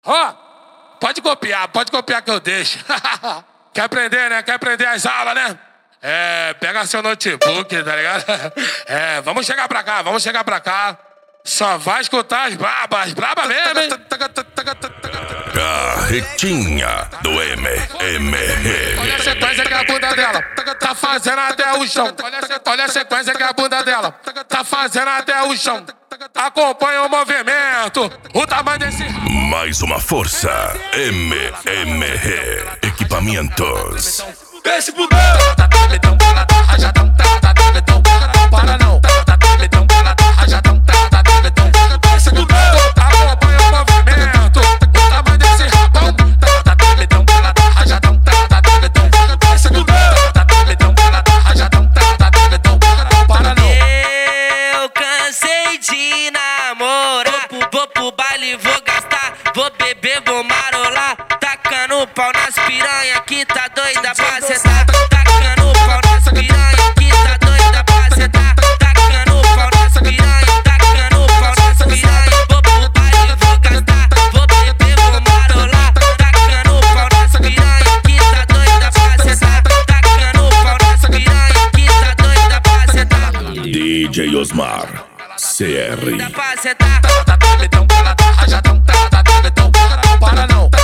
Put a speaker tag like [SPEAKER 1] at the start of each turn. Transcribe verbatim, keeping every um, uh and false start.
[SPEAKER 1] Ó, pode copiar, pode copiar que eu deixo. Quer aprender, né? Quer aprender as aulas, né? É, pega seu notebook, tá ligado? É, vamos chegar pra cá, vamos chegar pra cá. Só vai escutar as brabas, as brabas mesmo, hein?
[SPEAKER 2] Carretinha do M M R.
[SPEAKER 1] Olha a sequência que a bunda dela tá fazendo até o chão. Olha a sequência que a bunda dela tá fazendo até o chão. Acompanha o movimento, o tamanho desse...
[SPEAKER 2] Mais uma força. M M R. Equipamentos.
[SPEAKER 1] Esse budão para não. Esse budão acompanha o movimento, o tamanho desse rabão. Esse budão para não.
[SPEAKER 3] Eu cansei de namorar. Vou pro baile, vou gastar. Vou beber, vou marolar. Tacando pau nas piranha que tá doida pra sentar. Tacando pau nas piranha que tá doida pra sentar. Tacando pau nas piranha, tacando pau nas piranha. Vou pro baile, vou gastar. Vou beber, vou marolar. Tacando pau nas piranha que tá doida pra sentar. Tacando pau nas piranha que tá doida pra sentar.
[SPEAKER 2] D J Osmar C R.
[SPEAKER 3] Dá pra sentar.
[SPEAKER 1] Para não.